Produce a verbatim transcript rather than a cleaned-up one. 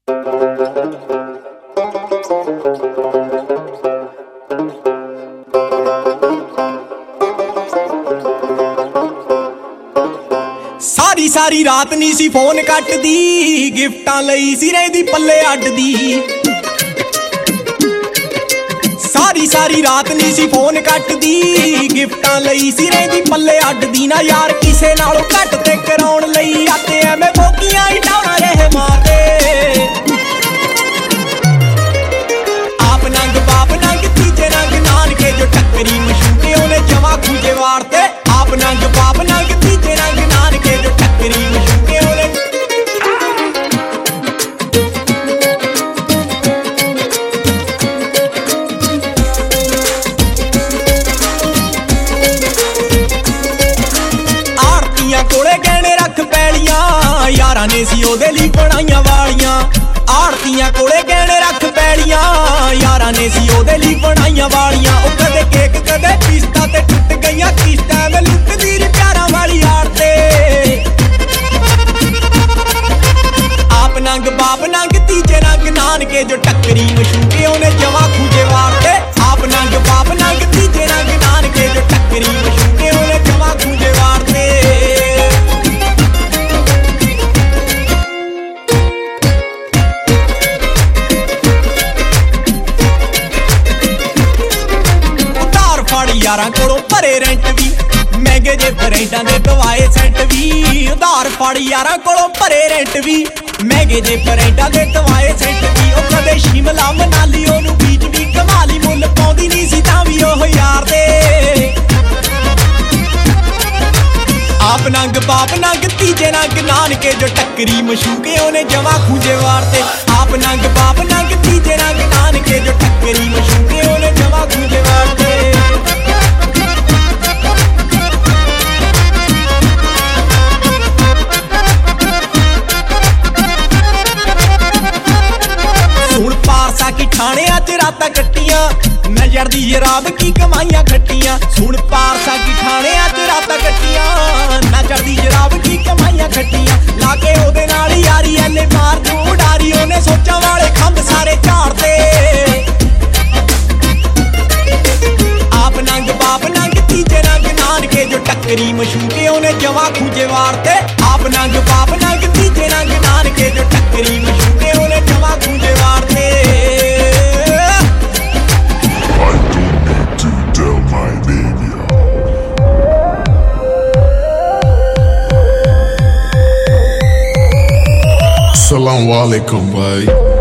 सारी सारी रात नी सी फोन कटदी, गिफ्टां लई सी रहिंदी पल्ले अड्डदी। सारी सारी रात नी सी फोन कटदी, गिफ्टां लई सी रहिंदी पल्ले अड्डदी। ना यार किसे नालों घट ते कराउण लई आते एवें बोकियां ही डाउणा रहे मारदे। आप नंग बाप नंग तीजे नंग नानके जो टक्करी मशूके ओने जमा खूजे वारते। आप नंग बाप नंग तीजे नंग नानके जो टक्करी मशूके ओने। आड़तियां कोले गहने रख पैलियां, यारां ने सी ओदे लई बनाइयां वालियां। आड़तियां कोले गहने रख पैलियां, यारां ने सी ओदे लई बनाइयां वालियां। ओ कदे केक कदे किस्तां ते टुट गईयां किस्तां में लुटदी री प्यारां वाली आड़ते। आप नंग बाप नंग तीजे नंग नानके जो टक्करी मशूके ओने जमा खूजे वारते। आप नंग बाप नंग तीजे नंग नानके जो टक्करी मशूके ओने जमा खूजे वारते। यारां कोलों भरे रेंट भी, महंगे जे फ्रेंडां दे दवाए सेंट भी। उधार फड़ यारां कोलों भरे रेंट भी, महंगे जे फ्रेंडां दे दवाए सेंट भी। ओ कदे शिमला मनाली ओनू बीच भी कमाली, मुੱਲ पाउंदी नहीं सी तां भी ओह यार दे। आप नंग बाप नंग तीजे नंग नानके जो टक्करी मशूके ओने जमा खूजे वारते। आप नंग बाप नंग तीजे नंग नानके जो टक्करी मशूके ओने जमा खूजे वारते। थाणियां च रातां कट्टियां, नज़र दी जराब की कमाइयां खट्टियां। सुन पारसा की थाणियां च रातां कट्टियां, नज़र दी जराब की कमाइयां खट्टियां। लाके ओदे नाल यारी एने मार तू उडारी, ओने सोचां वाले खंभ सारे झाड़ते। आप नंग बाप नंग तीजे नंग नानके जो टक्करी मशूके ओने जमा खूजे वारते। आप नंग बाप नंग तीजे नंग नानके जो टक्करी मशूके ओने जमा खूजे वारते। Assalamu alaikum, bhai.